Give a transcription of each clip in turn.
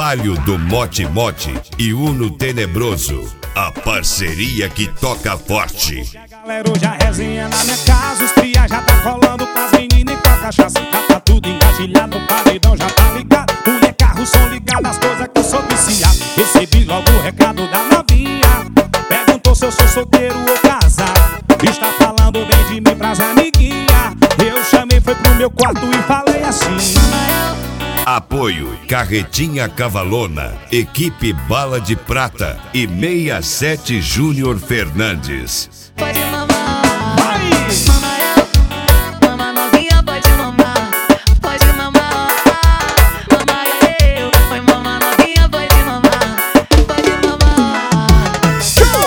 Palio do Mote Mote e Uno Tenebroso, a parceria que toca forte. Galera, hoje a resenha na minha casa, os cria já tá colando com as meninas e com a cachaça. Já tá tudo engatilhado, o paredão já tá ligado. Mulher, carro, som ligado, as coisas que eu sou viciado. Recebi logo o recado da novinha, perguntou se eu sou solteiro ou casado. Está falando bem de mim pras amiguinhas. Eu chamei, foi pro meu quarto e falei assim: Apoio Carretinha Cavalona, Equipe Bala de Prata e 67 Júnior Fernandes. Pode mamar, vai! mama eu, mama novinha, pode mamar, pode mamar, mama eu, oi mama novinha, pode mamar, pode mamar.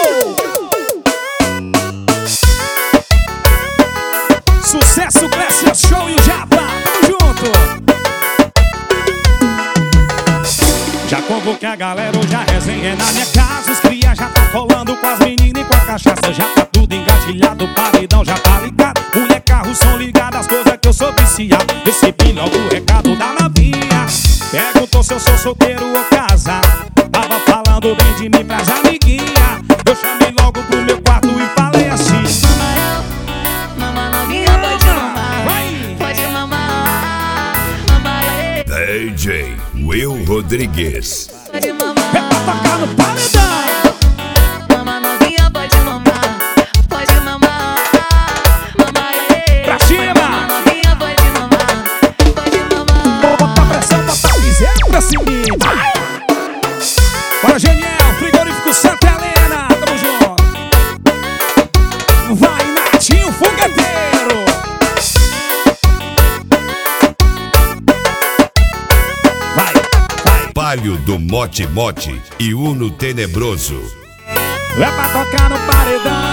Sucesso, Grécia Show e o Japa, tamo junto! Já convoquei a galera, hoje a resenha é na minha casa. Os cria já tá colando com as meninas e com a cachaça. Já tá tudo engatilhado, o paredão já tá ligado. Mulher, carro, som ligado, as coisas que eu sou viciado. Recebi logo o recado da novinha, perguntou se eu sou solteiro ou casado. Tava falando bem de mim pras amiguinhas. Eu chamei logo pro meu quarto e falei assim: Mama novinha, pode mamar, vai! pode mamar, mama eu, DJ Will Rodrigues. pode mamar. É pra tocar no paredão! Mama novinha, pode mamar, pode mamar, mama eu, Pra cima! mama novinha, pode mamar, pode mamar. Bota pressão, bota piseira pra seguinte. Bora, Geniel, frigorífico Santa Helena, tamo junto. Vai, Natinho Fogueteiro. Vai, vai. Palio do Mote Mote e Uno Tenebroso. É pra tocar no paredão.